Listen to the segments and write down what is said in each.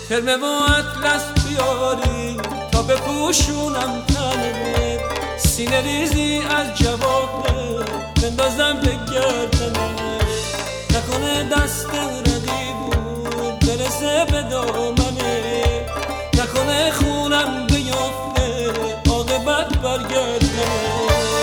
ترمه و اطلس بیاری تا بپوشونم تنه، سینه ریزی از جواهر بندازم به گردنه، نکنه دست رقیبون برسه به دامنه، نکنه خونم بیفته عاقبت برگردنه.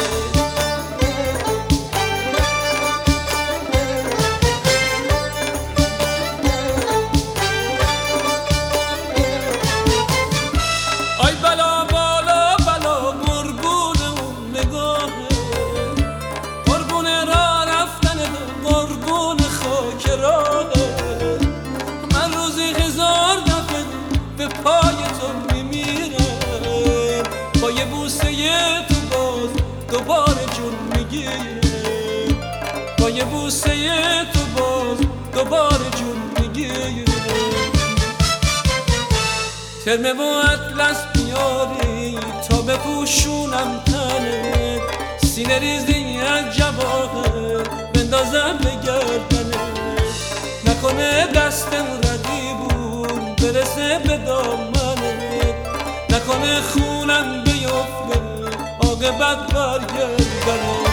من روزی هزار دفعه به پای تو میمیرم، با یه بوسه تو باز دوباره جون میگیرم، با یه بوسه تو باز دوباره جون میگیرم. ترمه و اطلس بیاری تا بپوشونم تنه، سینه ریزی از جواهر بندازم به گردنه، نکنه دست رقیبون برسه به دامنه، نکنه خونم بیفته عاقبت برگردنه.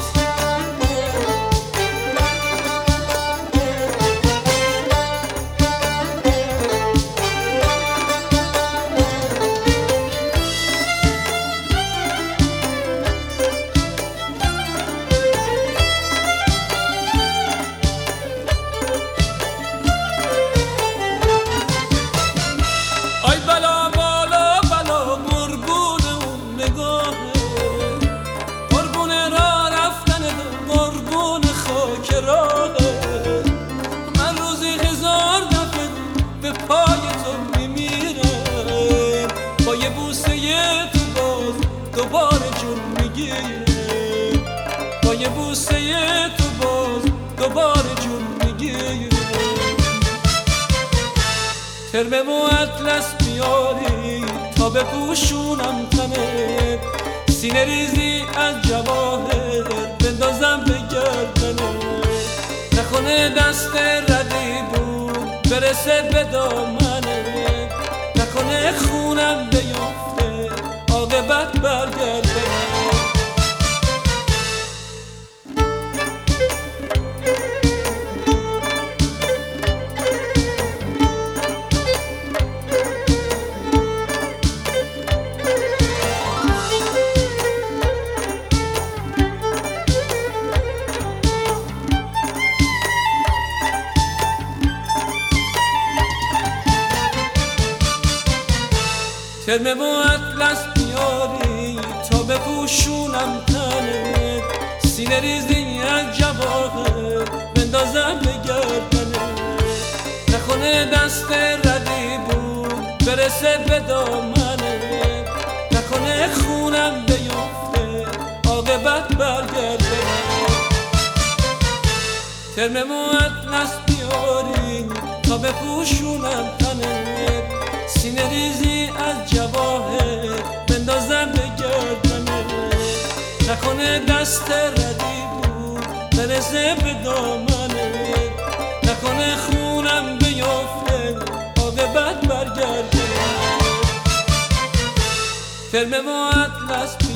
من روزی هزار دفعه به پای تو میمیرم، با یه بوسه تو باز دوباره جون میگیرم، با یه بوسه تو باز دوباره جون میگیرم. ترمه و اطلس بیاری تا بپوشونم تنه، سینه ریزی از جواهر بندازم به گردنه، نکنه دست رقیبون برسه به دامنه، نکنه خونم بیفته عاقبت برگردنه. ترمه و اطلس بیاری تا بپوشونم تنه، سینه ریزی از جواهر بندازم به گردنه، نکنه دست رقیبون برسه به دامنه، نکنه خونم بیفته عاقبت برگردنه. ترمه و اطلس بیاری تا بپوشونم تنه، سینه ریزی از جواهر بندازم به گردنه، نکنه دست رقیبون برسه به دامنه، نکنه خونم بیفته عاقبت برگردنه. ترمه و اطلس